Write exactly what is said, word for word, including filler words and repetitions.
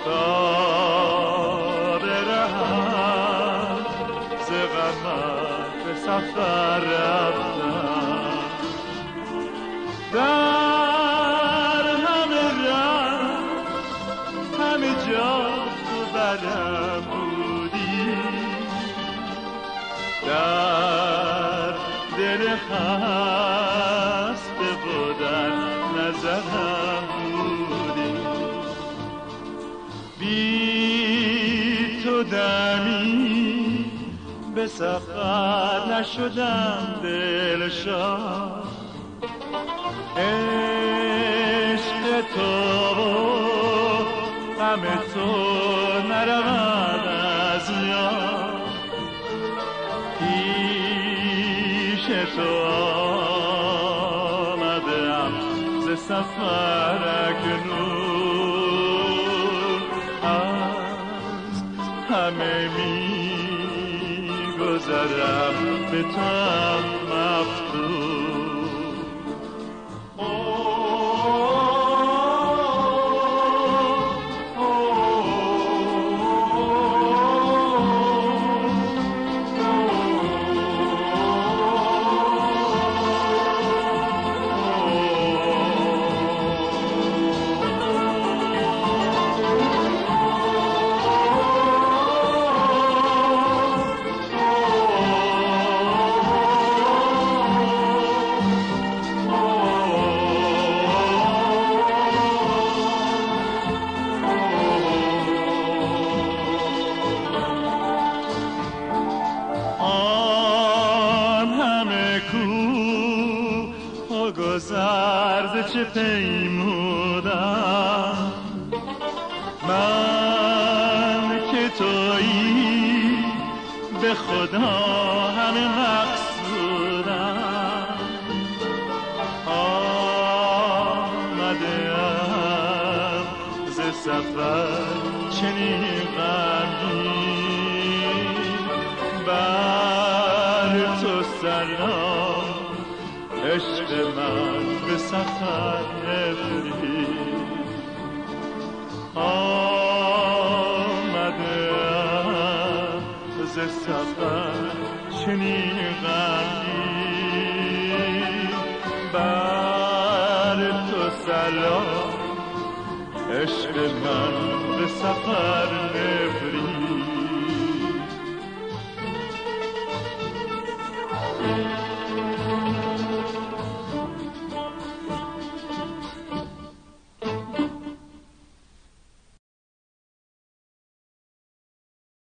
تا برهم ز غمت به سفر رفتم، در همه ره همه جا تو برم بودی، در دل خسته و در نظرم بودی. بی تو دمی به سفر نشدم دلشاد، عشق تو غم تو نرود از یاد، پیش تو آمدم ز سفر اکنون، از همه می گذرم به تو هم مفتون. گذرد چه پیمودم من که تویی، به خدا همه مقصودم. آمدم ز سفر چنین غمگین، بر تو سلام عشق من به سفر نفرید. آمدم ز سفر چنین غمگین، بر تو سلام عشق من به سفر نفرید.